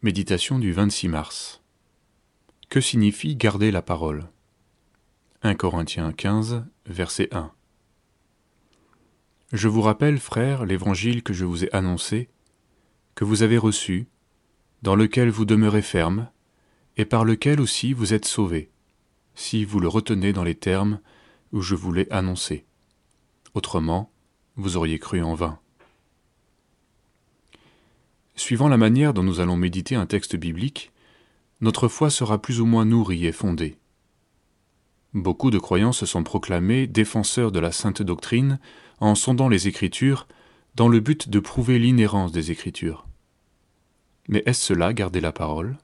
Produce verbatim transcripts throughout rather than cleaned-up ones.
Méditation du vingt-six mars. Que signifie garder la parole? un Corinthiens quinze, verset un. Je vous rappelle, frères, l'évangile que je vous ai annoncé, que vous avez reçu, dans lequel vous demeurez ferme, et par lequel aussi vous êtes sauvés, si vous le retenez dans les termes où je vous l'ai annoncé. Autrement, vous auriez cru en vain. Suivant la manière dont nous allons méditer un texte biblique, notre foi sera plus ou moins nourrie et fondée. Beaucoup de croyants se sont proclamés défenseurs de la sainte doctrine en sondant les Écritures dans le but de prouver l'inhérence des Écritures. Mais est-ce cela, garder la parole?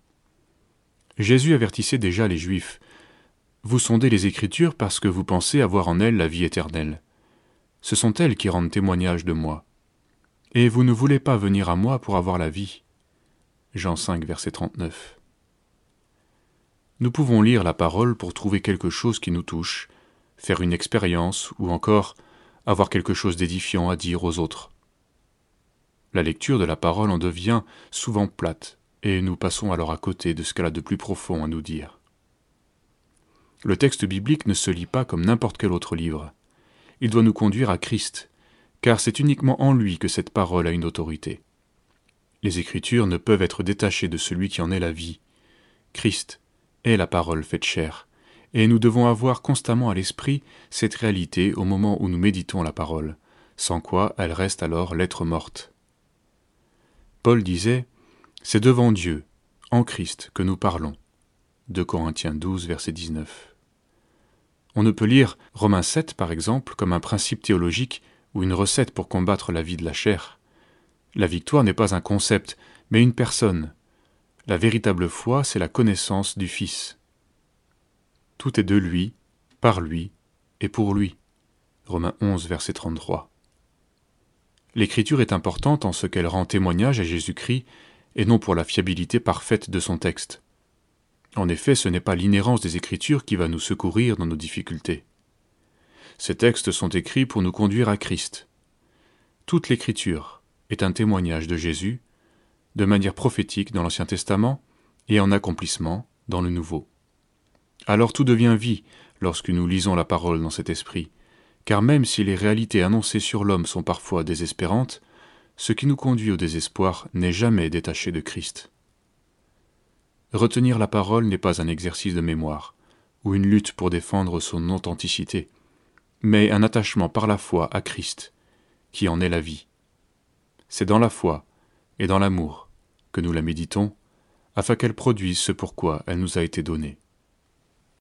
Jésus avertissait déjà les Juifs. Vous sondez les Écritures parce que vous pensez avoir en elles la vie éternelle. Ce sont elles qui rendent témoignage de moi. Et vous ne voulez pas venir à moi pour avoir la vie. Jean cinq, verset trente-neuf. Nous pouvons lire la parole pour trouver quelque chose qui nous touche, faire une expérience ou encore avoir quelque chose d'édifiant à dire aux autres. La lecture de la parole en devient souvent plate et nous passons alors à côté de ce qu'elle a de plus profond à nous dire. Le texte biblique ne se lit pas comme n'importe quel autre livre. Il doit nous conduire à Christ, car c'est uniquement en lui que cette parole a une autorité. Les Écritures ne peuvent être détachées de celui qui en est la vie. Christ est la parole faite chair, et nous devons avoir constamment à l'esprit cette réalité au moment où nous méditons la parole, sans quoi elle reste alors lettre morte. Paul disait « C'est devant Dieu, en Christ, que nous parlons » deux Corinthiens douze, verset dix-neuf. On ne peut lire Romains sept, par exemple, comme un principe théologique ou une recette pour combattre la vie de la chair. La victoire n'est pas un concept, mais une personne. La véritable foi, c'est la connaissance du Fils. Tout est de lui, par lui et pour lui. Romains onze, verset trente-trois. L'Écriture est importante en ce qu'elle rend témoignage à Jésus-Christ et non pour la fiabilité parfaite de son texte. En effet, ce n'est pas l'inhérence des Écritures qui va nous secourir dans nos difficultés. Ces textes sont écrits pour nous conduire à Christ. Toute l'Écriture est un témoignage de Jésus, de manière prophétique dans l'Ancien Testament et en accomplissement dans le Nouveau. Alors tout devient vie lorsque nous lisons la parole dans cet esprit, car même si les réalités annoncées sur l'homme sont parfois désespérantes, ce qui nous conduit au désespoir n'est jamais détaché de Christ. Retenir la parole n'est pas un exercice de mémoire, ou une lutte pour défendre son authenticité, mais un attachement par la foi à Christ, qui en est la vie. C'est dans la foi et dans l'amour que nous la méditons, afin qu'elle produise ce pourquoi elle nous a été donnée.